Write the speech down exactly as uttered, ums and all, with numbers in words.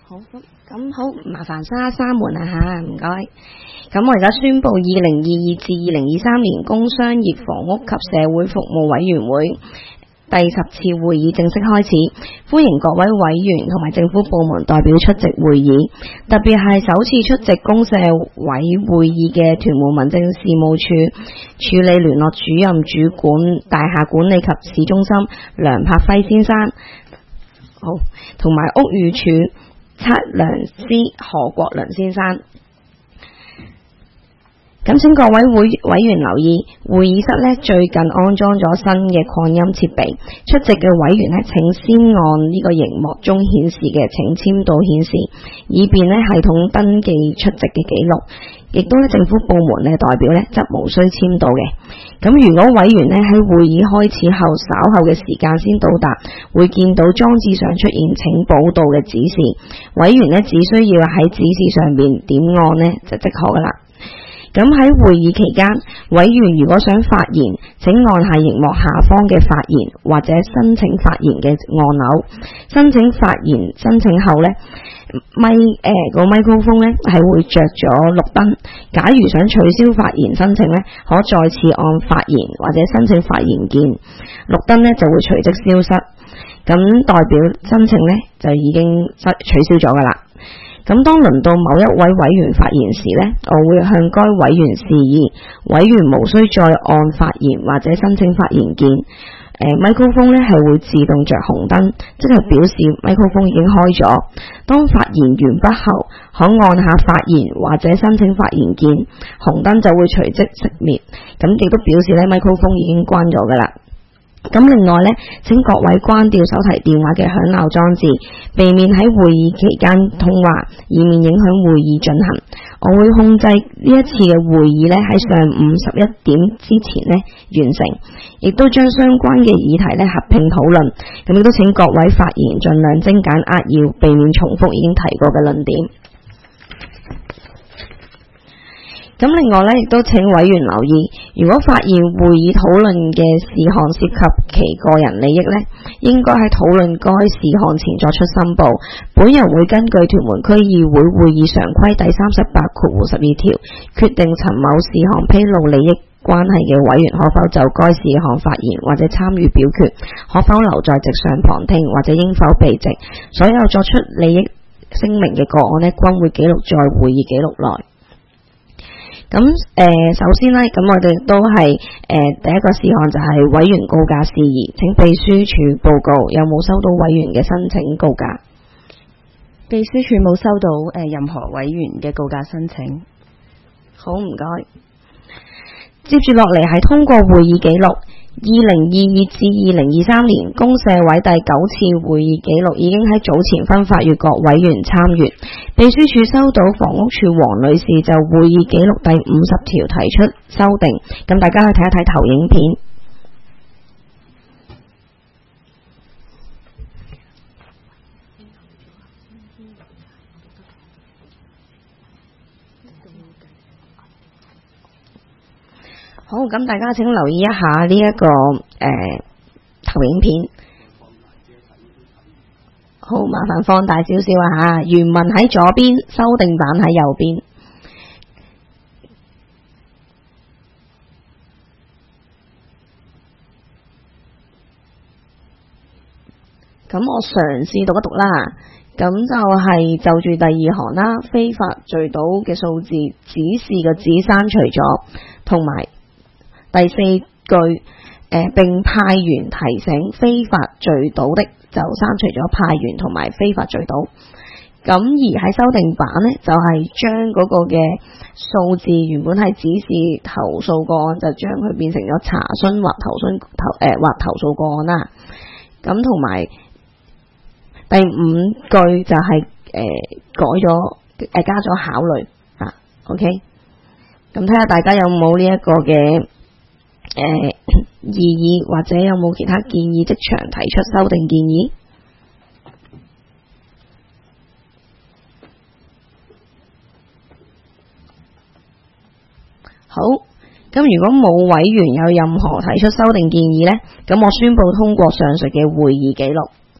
好，咁咁好，麻煩沙沙門啊吓，唔該。咁我而家宣布二零二二至二零二三年工商業房屋及社會服務委員會第十次會議正式開始，歡迎各位委員同埋政府部門代表出席會議，特別係首次出席公社委會議嘅屯門民政事務處處理聯絡主任主管大廈管理及市中心梁柏輝先生，好，同埋屋宇署測量師何國良先生。咁請各位會委員留意，會議室呢最近安裝咗新嘅擴音設備，出席嘅委員呢請先按呢個熒幕中顯示嘅請簽到顯示，以便呢系統登記出席嘅記錄。亦都呢政府部門呢代表呢則無需簽到嘅。咁如果委員呢喺會議開始後稍後嘅時間先到達，會見到裝置上出現請報到嘅指示，委員呢只需要喺指示上面點按呢就即可噶啦。咁喺會議期間，委員如果想發言，請按下熒幕下方嘅發言或者申請發言嘅按鈕。申請發言申請後呢，咪誒、呃那個麥克風呢係會着咗綠燈。假如想取消發言申請呢，可再次按發言或者申請發言鍵，綠燈呢就會隨即消失。咁代表申請呢就已經取消咗噶啦。咁當輪到某一位委員發言時呢，我會向該委員示意，委員無需再按發言或者申請發言鍵。誒、呃，麥克風呢係會自動着紅燈，即係表示麥克風已經開咗。當發言完畢後，可按下發言或者申請發言鍵，紅燈就會隨即熄滅。咁亦都表示呢麥克風已經關咗噶啦。咁另外呢，請各位關掉手提電話嘅響鬧裝置，避免喺會議期間通話，以免影響會議進行。我會控制呢一次嘅會議呢喺上午十一點之前呢完成，亦都將相關嘅議題呢合併討論。咁亦都請各位發言盡量精簡扼要，避免重複已經提過嘅論點。咁另外咧，亦都請委員留意，如果發現會議討論嘅事項涉及其個人利益呢，應該喺討論該事項前作出申報。本人會根據屯門區議會會議常規第三十八括弧十二條，決定陳某事項披露利益關係嘅委員可否就該事項發言或者參與表決，可否留在席上旁聽或者應否避席。所有作出利益聲明嘅個案呢，均會記錄在會議記錄內。咁誒、呃，首先呢，咁我哋都係誒、呃、第一個事項就係委員告假事宜，請秘書處報告有冇收到委員嘅申請告假。 秘書處冇收到誒、呃、任何委員嘅告假申請。 好，唔該。接住落嚟係通過會議記錄。二零二二至二零二三年公社委第九次會議記錄已經喺早前分發予各委員參閱。秘書處收到房屋處黃女士就會議記錄第五十條提出修訂，咁大家去睇一睇投影片。好，咁大家請留意一下呢、這、一個誒、呃、投影片。好，麻煩放大少少啊吓，原文喺左邊，修訂版喺右邊。咁我嘗試讀一讀啦。咁就係就住第二行啦，非法聚賭嘅數字指示嘅指刪除咗，同埋第四句誒、呃、並派員提醒非法聚賭的，就刪除咗派員同埋非法聚賭。咁而喺修訂版呢，就係、是、將嗰個嘅數字原本係指示投訴個案，就將佢變成咗查詢或投訴投誒、呃、或投訴個案啦。咁同埋第五句就係、是、誒、呃、改咗誒、呃、加咗考慮啊。OK，咁睇下大家有冇呢一個嘅誒、呃，異議或者有冇其他建議，即場提出修訂建議。好，咁如果冇委員有任何提出修訂建議呢，咁我宣布通過上述嘅會議記錄。